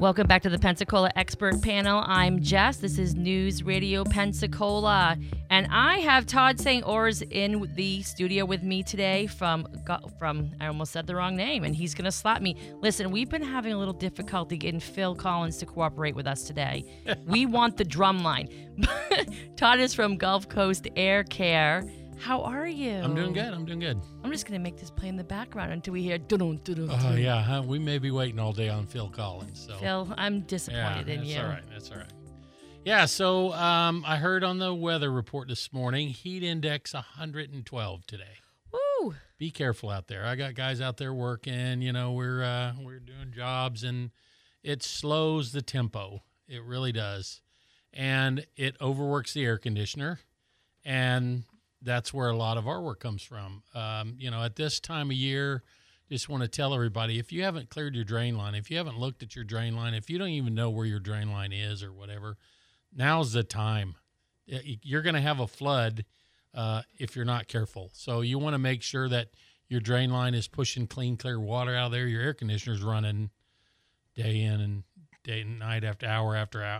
Welcome back to the Pensacola Expert Panel. I'm Jess. This is News Radio Pensacola. And I have Todd St. Ors in the studio with me today from I almost said the wrong name, and he's going to slap me. Listen, we've been having a little difficulty getting Phil Collins to cooperate with us today. We want the drum line. Todd is from Gulf Coast Air Care. How are you? I'm doing good. I'm just going to make this play in the background until we hear dun dun dun. Oh, yeah. Huh? We may be waiting all day on Phil Collins. So. Phil, I'm disappointed in you. That's all right. Yeah, so I heard on the weather report this morning, heat index 112 today. Woo! Be careful out there. I got guys out there working. You know, we're doing jobs, and it slows the tempo. It really does. And it overworks the air conditioner, and that's where a lot of our work comes from. At this time of year, just want to tell everybody, if you haven't cleared your drain line, if you haven't looked at your drain line, if you don't even know where your drain line is or whatever, now's the time. You're going to have a flood if you're not careful. So you want to make sure that your drain line is pushing clean, clear water out of there. Your air conditioner's running day in and night after hour,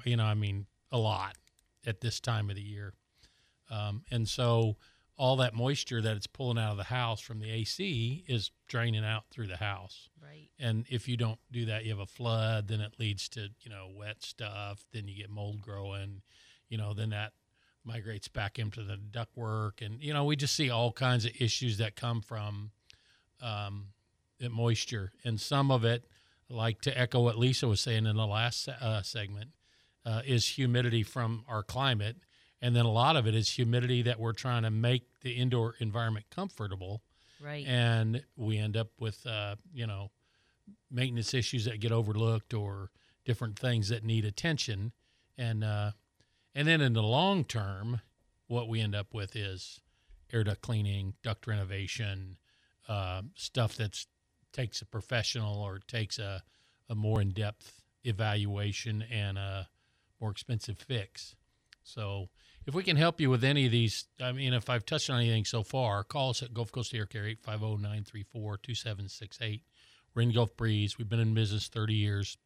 a lot at this time of the year. And so all that moisture that it's pulling out of the house from the AC is draining out through the house. Right. And if you don't do that, you have a flood, then it leads to, wet stuff. Then you get mold growing, then that migrates back into the ductwork. And, we just see all kinds of issues that come from the moisture. And some of it, like to echo what Lisa was saying in the last segment, is humidity from our climate. And then a lot of it is humidity that we're trying to make the indoor environment comfortable. Right. And we end up with, maintenance issues that get overlooked or different things that need attention. And then in the long term, what we end up with is air duct cleaning, duct renovation, stuff that takes a professional or takes a more in-depth evaluation and a more expensive fix. So if we can help you with any of these, if I've touched on anything so far, call us at Gulf Coast Air Care, 850-934-2768. We're in Gulf Breeze. We've been in business 30 years.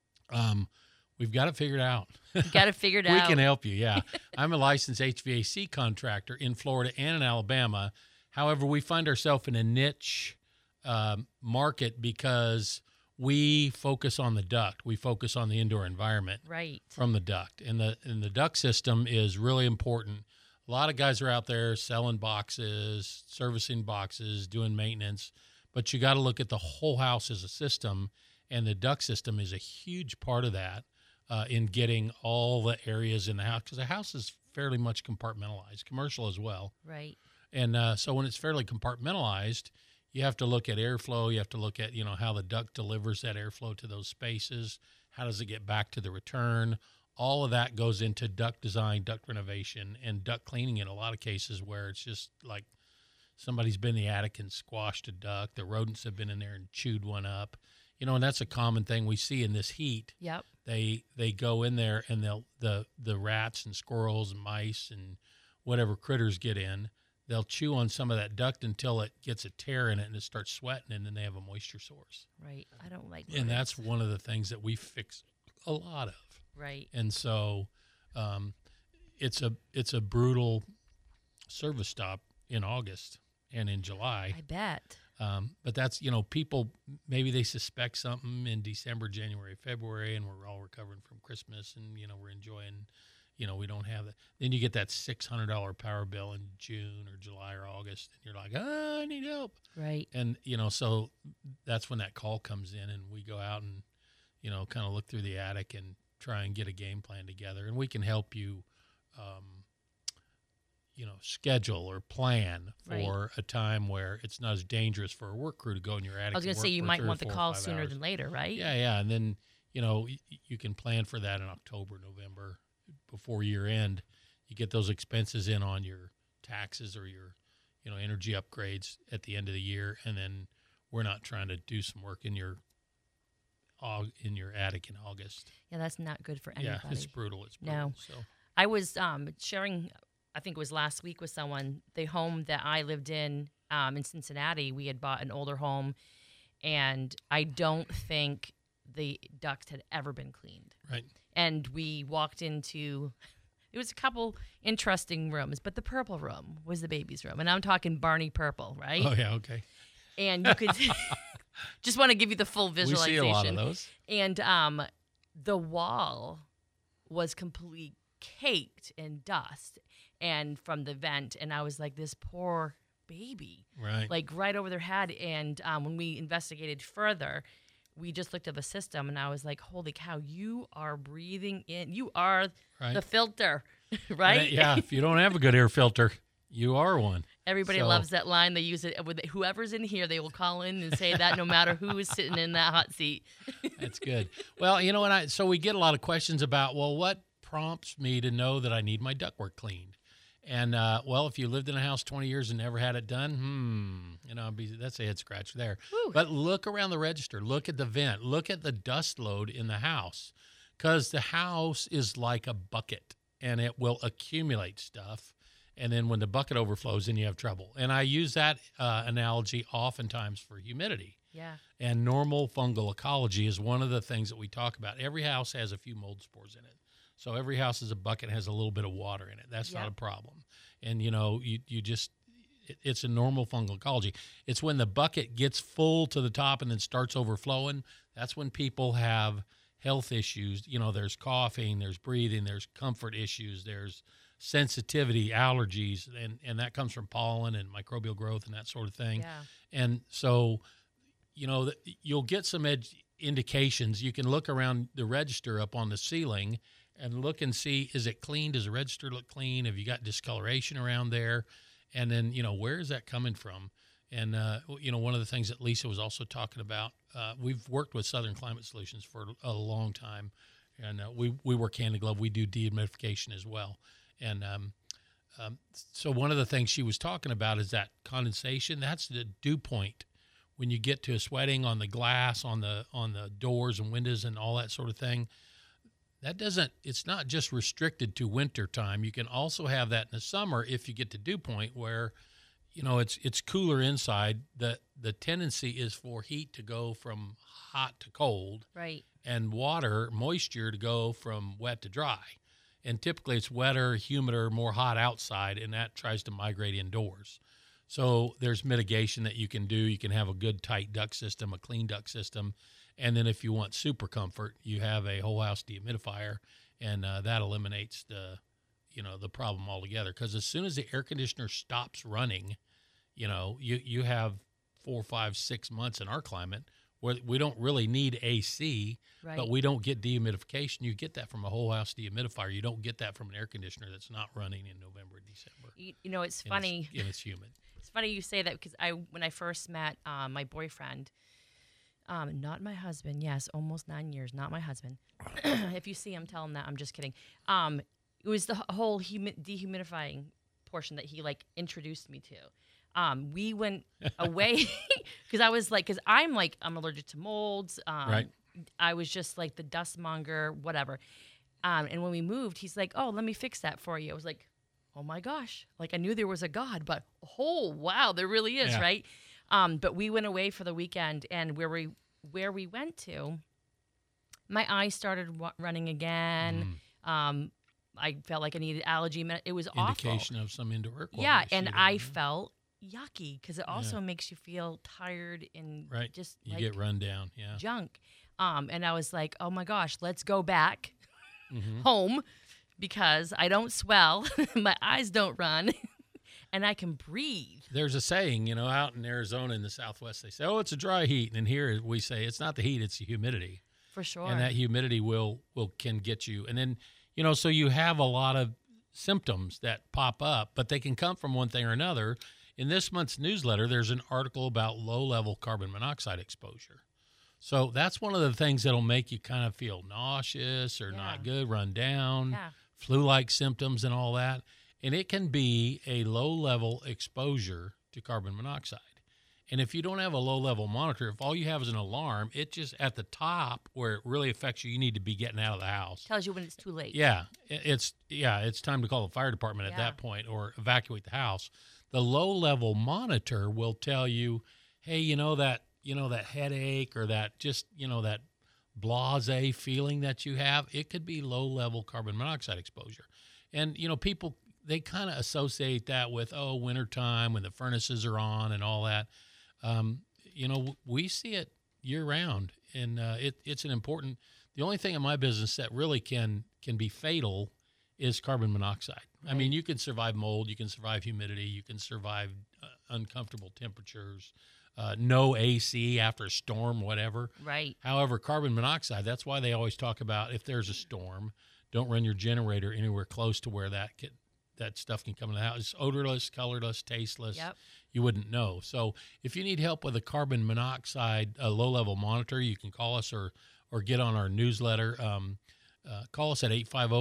We've got it figured out. You got it figured out. We can help you, yeah. I'm a licensed HVAC contractor in Florida and in Alabama. However, we find ourselves in a niche market because we focus on the duct. We focus on the indoor environment from the duct. And the duct system is really important. A lot of guys are out there selling boxes, servicing boxes, doing maintenance, but you got to look at the whole house as a system, and the duct system is a huge part of that in getting all the areas in the house, because the house is fairly much compartmentalized, commercial as well. Right. And so when it's fairly compartmentalized, you have to look at airflow. You have to look at, how the duct delivers that airflow to those spaces. How does it get back to the return? All of that goes into duct design, duct renovation, and duct cleaning in a lot of cases where it's just like somebody's been in the attic and squashed a duct. The rodents have been in there and chewed one up. And that's a common thing we see in this heat. Yep. They go in there and the rats and squirrels and mice and whatever critters get in, they'll chew on some of that duct until it gets a tear in it and it starts sweating, and then they have a moisture source. Right. I don't like that. And that's one of the things that we fix a lot of. Right. And so it's a brutal service stop in August and in July. I bet. But that's, people, maybe they suspect something in December, January, February, and we're all recovering from Christmas and, we're enjoying, we don't have that. Then you get that $600 power bill in June or July or August, and you're like, I need help. Right. And, so that's when that call comes in, and we go out and, kind of look through the attic and try and get a game plan together. And we can help you, schedule or plan for a time where it's not as dangerous for a work crew to go in your attic. I was going to say, you might want the call sooner than later, right? Yeah. And then, you can plan for that in October, November, before year end. You get those expenses in on your taxes or your, energy upgrades at the end of the year. And then we're not trying to do some work in your attic in August. Yeah, that's not good for anybody. Yeah, it's brutal. No. So I was sharing, I think it was last week with someone, the home that I lived in Cincinnati. We had bought an older home, and I don't think the ducts had ever been cleaned. Right. And we walked into, it was a couple interesting rooms, but the purple room was the baby's room. And I'm talking Barney Purple, right? Oh, yeah, okay. And you could just want to give you the full visualization. We see a lot of those. And the wall was completely caked in dust and from the vent. And I was like, this poor baby, right? Like right over their head. And when we investigated further, we just looked at the system, and I was like, holy cow, you are breathing in. You are the filter, right? Yeah, if you don't have a good air filter, you are one. Everybody loves that line. They use it with whoever's in here. They will call in and say that no matter who is sitting in that hot seat. That's good. Well, you know what? So we get a lot of questions about, well, what prompts me to know that I need my ductwork cleaned? And, well, if you lived in a house 20 years and never had it done, that's a head scratch there. Whew. But look around the register. Look at the vent. Look at the dust load in the house, because the house is like a bucket, and it will accumulate stuff. And then when the bucket overflows, then you have trouble. And I use that analogy oftentimes for humidity. Yeah. And normal fungal ecology is one of the things that we talk about. Every house has a few mold spores in it. So every house is a bucket, has a little bit of water in it. That's not a problem. And, it's a normal fungal ecology. It's when the bucket gets full to the top and then starts overflowing, that's when people have health issues. There's coughing, there's breathing, there's comfort issues, there's sensitivity, allergies, and that comes from pollen and microbial growth and that sort of thing. Yeah. And so, you'll get some indications. You can look around the register up on the ceiling and look and see, is it clean? Does the register look clean? Have you got discoloration around there? And then, where is that coming from? And, one of the things that Lisa was also talking about, we've worked with Southern Climate Solutions for a long time, and we work hand in glove. We do dehumidification as well. And so one of the things she was talking about is that condensation. That's the dew point. When you get to a sweating on the glass, on the doors and windows and all that sort of thing, it's not just restricted to winter time. You can also have that in the summer if you get to dew point where, it's cooler inside. The tendency is for heat to go from hot to cold. Right. And moisture to go from wet to dry. And typically it's wetter, humider, more hot outside, and that tries to migrate indoors. So there's mitigation that you can do. You can have a good tight duct system, a clean duct system. And then if you want super comfort, you have a whole house dehumidifier, and that eliminates the problem altogether. Because as soon as the air conditioner stops running, you have 4, 5, 6 months in our climate where we don't really need AC, right, but we don't get dehumidification. You get that from a whole house dehumidifier. You don't get that from an air conditioner that's not running in November, December. It's funny. And it's humid. It's funny you say that, because when I first met my boyfriend, not my husband, yes, almost 9 years, not my husband. If you see him, tell him that. I'm just kidding. It was the whole dehumidifying portion that he introduced me to. We went away because I was because I'm allergic to molds. Right. I was just the dust monger, whatever. And when we moved, he's like, "Oh, let me fix that for you." I was like, "Oh my gosh!" I knew there was a God, but oh wow, there really is, right? But we went away for the weekend, and where we went to, my eyes started running again. I felt like I needed allergy it was indication awful. Of some indoor air quality. Yeah, and I felt yucky because it also makes you feel tired and just you get run down. Yeah, junk. And I was like, oh my gosh, let's go back home because I don't swell, my eyes don't run. And I can breathe. There's a saying, out in Arizona in the Southwest, they say, "Oh, it's a dry heat," and here we say it's not the heat, it's the humidity. For sure. And that humidity can get you. And then, so you have a lot of symptoms that pop up, but they can come from one thing or another. In this month's newsletter, there's an article about low-level carbon monoxide exposure. So that's one of the things that'll make you kind of feel nauseous or not good, run down, flu-like symptoms and all that. And it can be a low-level exposure to carbon monoxide. And if you don't have a low-level monitor, if all you have is an alarm, it just at the top where it really affects you, you need to be getting out of the house. Tells you when it's too late. Yeah, it's time to call the fire department at that point or evacuate the house. The low-level monitor will tell you, hey, that headache or that just that blasé feeling that you have, it could be low-level carbon monoxide exposure. And, people, they kind of associate that with, wintertime when the furnaces are on and all that. We see it year-round, and it's an important – the only thing in my business that really can be fatal is carbon monoxide. Right. I mean, you can survive mold, you can survive humidity, you can survive uncomfortable temperatures, no AC after a storm, whatever. Right. However, carbon monoxide, that's why they always talk about if there's a storm, don't run your generator anywhere close to where that stuff can come in the house. It's odorless, colorless, tasteless. Yep. You wouldn't know. So if you need help with a carbon monoxide low-level monitor, you can call us or get on our newsletter. Call us at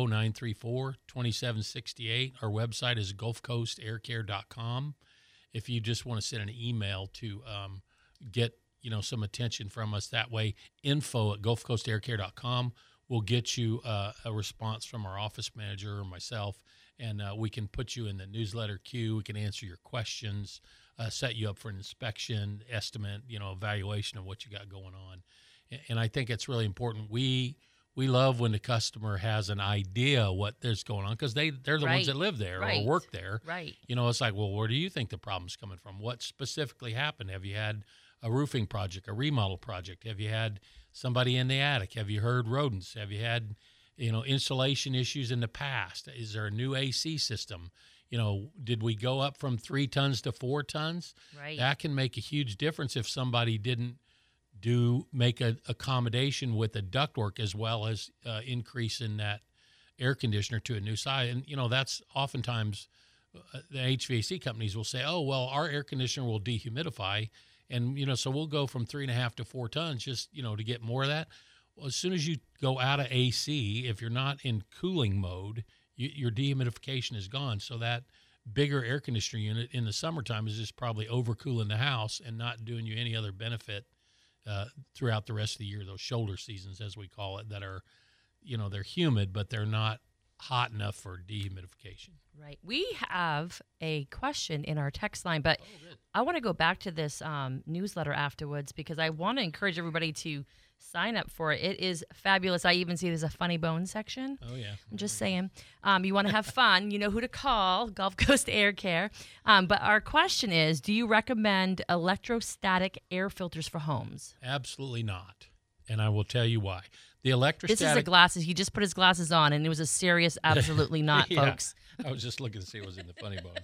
850-934-2768. Our website is gulfcoastaircare.com. If you just want to send an email to get some attention from us that way, info@gulfcoastaircare.com will get you a response from our office manager or myself, and we can put you in the newsletter queue. We can answer your questions, set you up for an inspection, estimate, evaluation of what you got going on. And I think it's really important. We love when the customer has an idea what there's going on, because they're the Right. ones that live there Right. or work there. Right. It's like, well, where do you think the problem's coming from? What specifically happened? Have you had a roofing project, a remodel project? Have you had somebody in the attic? Have you heard rodents? Have you had, insulation issues in the past? Is there a new AC system? Did we go up from 3 tons to 4 tons? Right. That can make a huge difference if somebody didn't make an accommodation with the ductwork as well as increase in that air conditioner to a new size. And, that's oftentimes the HVAC companies will say, oh, well, our air conditioner will dehumidify. And, so we'll go from 3.5 to 4 tons just, to get more of that. Well, as soon as you go out of AC, if you're not in cooling mode, your dehumidification is gone. So that bigger air conditioner unit in the summertime is just probably overcooling the house and not doing you any other benefit throughout the rest of the year, those shoulder seasons, as we call it, that are, they're humid, but they're not hot enough for dehumidification. Right. We have a question in our text line, but I want to go back to this newsletter afterwards because I want to encourage everybody to sign up for it. It is fabulous. I even see there's a funny bone section. Oh, yeah. I'm just saying. You want to have fun, you know who to call, Gulf Coast Air Care. But our question is, do you recommend electrostatic air filters for homes? Absolutely not. And I will tell you why. The electrostatic... This is the glasses. He just put his glasses on, and it was a serious absolutely not, Yeah. folks. I was just looking to see what was in the funny bone.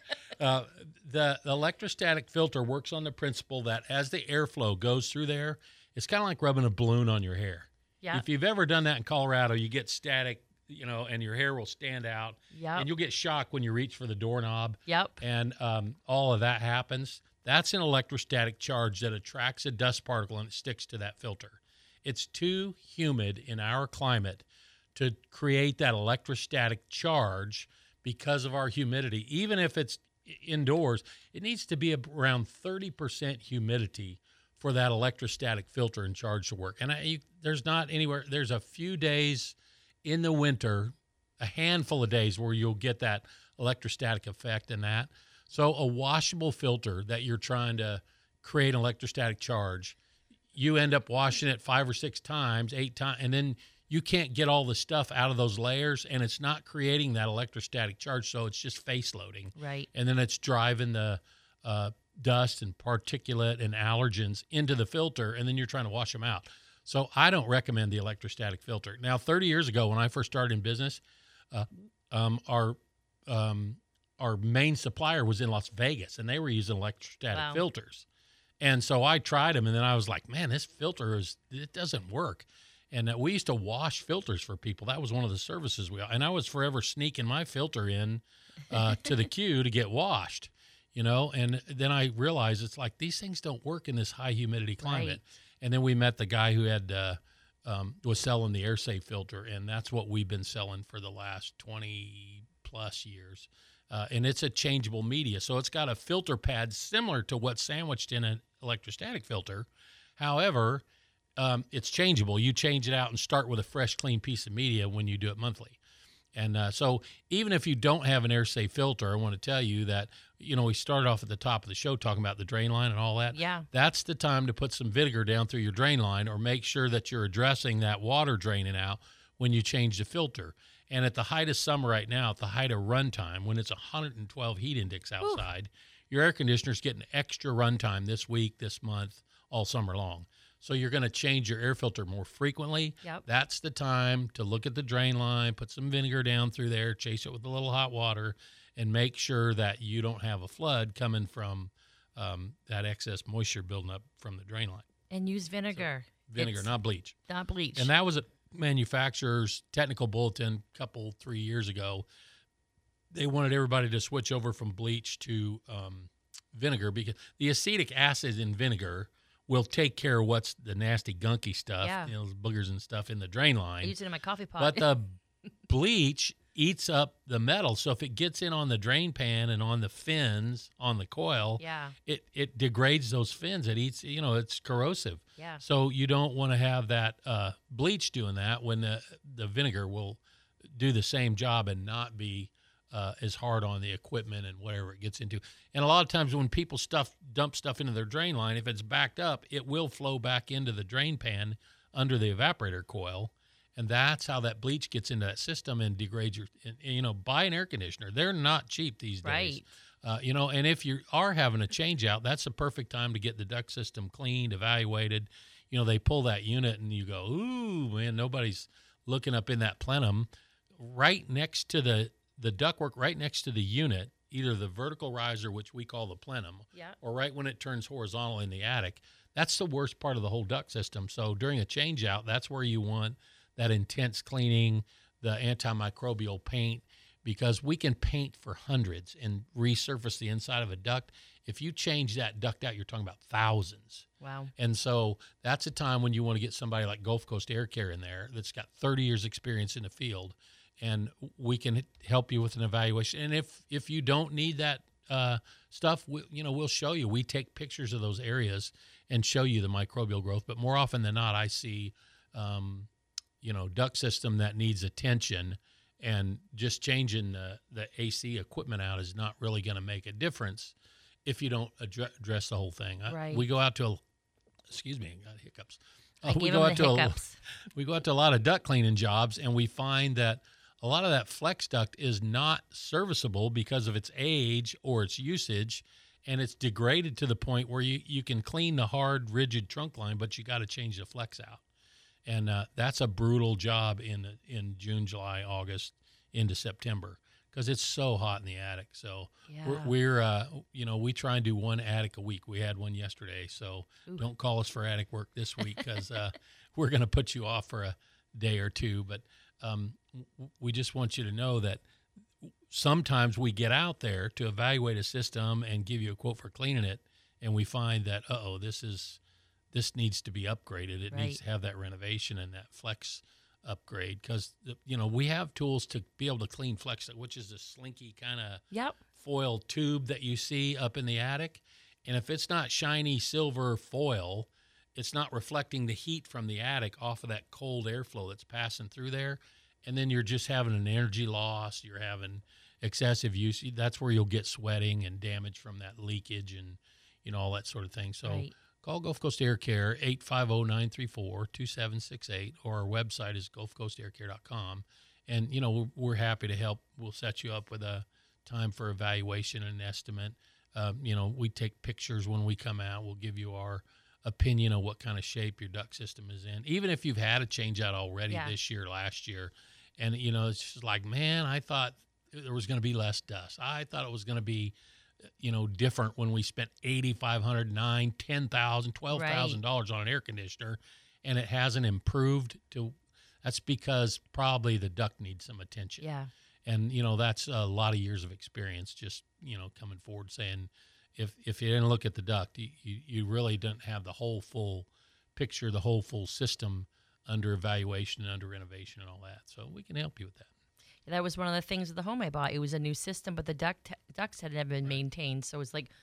The electrostatic filter works on the principle that as the airflow goes through there, it's kind of like rubbing a balloon on your hair. Yeah. If you've ever done that in Colorado, you get static, and your hair will stand out. Yep. And you'll get shocked when you reach for the doorknob. Yep. And all of that happens. That's an electrostatic charge that attracts a dust particle and it sticks to that filter. It's too humid in our climate to create that electrostatic charge because of our humidity. Even if it's indoors, it needs to be around 30% humidity for that electrostatic filter and charge to work. And there's not anywhere, there's a few days in the winter, a handful of days where you'll get that electrostatic effect in that. So a washable filter that you're trying to create an electrostatic charge, you end up washing it 5 or 6 times, 8 times, and then you can't get all the stuff out of those layers, and it's not creating that electrostatic charge, so it's just face loading. Right. And then it's driving the dust and particulate and allergens into the filter, and then you're trying to wash them out. So I don't recommend the electrostatic filter. Now, 30 years ago when I first started in business, our main supplier was in Las Vegas, and they were using electrostatic filters. And so I tried them, and then I was like, man, this filter it doesn't work. And we used to wash filters for people. That was one of the services and I was forever sneaking my filter in to the queue to get washed, and then I realized it's like these things don't work in this high humidity climate. Right. And then we met the guy who had was selling the AirSafe filter, and that's what we've been selling for the last 20 plus years. And it's a changeable media. So it's got a filter pad similar to what's sandwiched in an electrostatic filter. However, it's changeable. You change it out and start with a fresh, clean piece of media when you do it monthly. And so even if you don't have an air safe filter, I want to tell you that, we started off at the top of the show talking about the drain line and all that. Yeah. That's the time to put some vinegar down through your drain line, or make sure that you're addressing that water draining out when you change the filter. And at the height of summer right now, at the height of runtime, when it's 112 heat index outside, your air conditioner's getting extra runtime this week, this month, all summer long. So you're going to change your air filter more frequently. Yep. That's the time to look at the drain line, put some vinegar down through there, chase it with a little hot water, and make sure that you don't have a flood coming from that excess moisture building up from the drain line. And use vinegar. So, vinegar, not bleach. Not bleach. And that was a manufacturer's technical bulletin 3 years ago. They wanted everybody to switch over from bleach to vinegar, because the acetic acid in vinegar will take care of what's the nasty gunky stuff, boogers and stuff in the drain line. I use it in my coffee pot. But the bleach eats up the metal, so if it gets in on the drain pan and on the fins on the coil, it degrades those fins. It eats, it's corrosive. Yeah. So you don't want to have that bleach doing that, when the vinegar will do the same job and not be as hard on the equipment and whatever it gets into. And a lot of times when people dump stuff into their drain line, if it's backed up, it will flow back into the drain pan under the evaporator coil. And that's how that bleach gets into that system and degrades your, buy an air conditioner. They're not cheap these days. Right. And if you are having a change out, that's the perfect time to get the duct system cleaned, evaluated. They pull that unit and you go, ooh, man, nobody's looking up in that plenum. Right next to the ductwork, right next to the unit, either the vertical riser, which we call the plenum, or right when it turns horizontal in the attic, that's the worst part of the whole duct system. So during a change out, that's where you want that intense cleaning, the antimicrobial paint, because we can paint for hundreds and resurface the inside of a duct. If you change that duct out, you're talking about thousands. Wow. And so that's a time when you want to get somebody like Gulf Coast Air Care in there that's got 30 years experience in the field, and we can help you with an evaluation. And if you don't need that stuff, we'll show you. We take pictures of those areas and show you the microbial growth. But more often than not, I see duct system that needs attention, and just changing the AC equipment out is not really going to make a difference if you don't address the whole thing. Right. We go out to excuse me, I got hiccups. We go out to a lot of duct cleaning jobs, and we find that a lot of that flex duct is not serviceable because of its age or its usage, and it's degraded to the point where you can clean the hard, rigid trunk line, but you got to change the flex out. And that's a brutal job in June, July, August, into September, because it's so hot in the attic. So we try and do one attic a week. We had one yesterday, so don't call us for attic work this week, because we're going to put you off for a day or two. But we just want you to know that sometimes we get out there to evaluate a system and give you a quote for cleaning it, and we find that, this needs to be upgraded. It needs to have that renovation and that flex upgrade, because we have tools to be able to clean flex, which is a slinky kind of foil tube that you see up in the attic. And if it's not shiny silver foil, it's not reflecting the heat from the attic off of that cold airflow that's passing through there. And then you're just having an energy loss. You're having excessive use. That's where you'll get sweating and damage from that leakage and all that sort of thing. So call Gulf Coast Air Care, 850-934-2768, or our website is gulfcoastaircare.com. And, we're happy to help. We'll set you up with a time for evaluation and an estimate. We take pictures when we come out. We'll give you our opinion of what kind of shape your duct system is in, even if you've had a change out already this year, last year. And, it's just like, man, I thought there was going to be less dust. I thought it was going to be different when we spent $8,500, $9,000, $10,000, $12,000 on an air conditioner, and it hasn't improved. That's because probably the duct needs some attention. Yeah. And that's a lot of years of experience. Just coming forward saying, if you didn't look at the duct, you really don't have the whole full picture, the whole full system under evaluation and under renovation and all that. So we can help you with that. That was one of the things of the home I bought. It was a new system, but the ducts had never been maintained. So it's like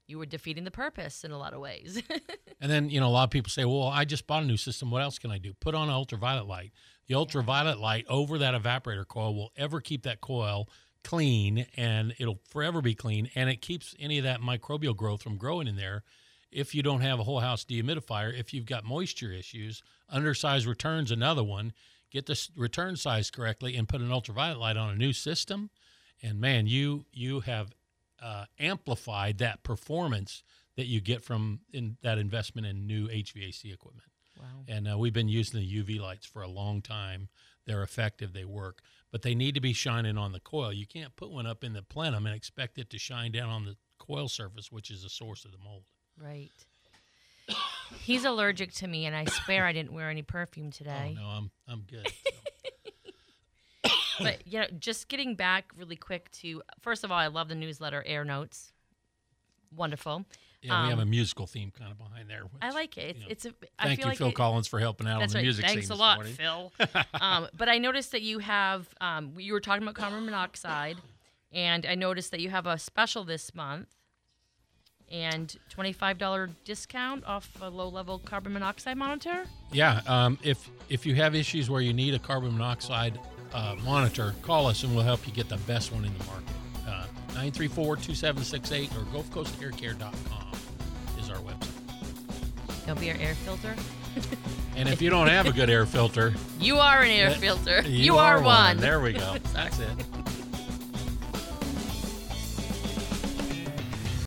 you were defeating the purpose in a lot of ways. And then, a lot of people say, well, I just bought a new system. What else can I do? Put on an ultraviolet light. The ultraviolet light over that evaporator coil will ever keep that coil clean, and it'll forever be clean, and it keeps any of that microbial growth from growing in there. If you don't have a whole house dehumidifier, if you've got moisture issues, undersized return's another one. Get the return size correctly and put an ultraviolet light on a new system, and man, you have amplified that performance that you get from that investment in new HVAC equipment. Wow. And we've been using the UV lights for a long time. They're effective, they work, but they need to be shining on the coil. You can't put one up in the plenum and expect it to shine down on the coil surface, which is the source of the mold. Right. He's allergic to me, and I swear I didn't wear any perfume today. Oh, no, I'm good. So. But, just getting back really quick to, first of all, I love the newsletter, Air Notes. Wonderful. Yeah, we have a musical theme kind of behind there. Which, I like it. Thank you, Phil Collins, for helping out on the music Thanks scene a lot, morning. Phil. But I noticed that you have, you were talking about carbon monoxide, and I noticed that you have a special this month, and $25 discount off a low-level carbon monoxide monitor? Yeah, if you have issues where you need a carbon monoxide monitor, call us and we'll help you get the best one in the market. 934-2768 or GulfCoastAirCare.com is our website. It'll be your air filter. And if you don't have a good air filter, you are an air filter. You are one. There we go. That's it.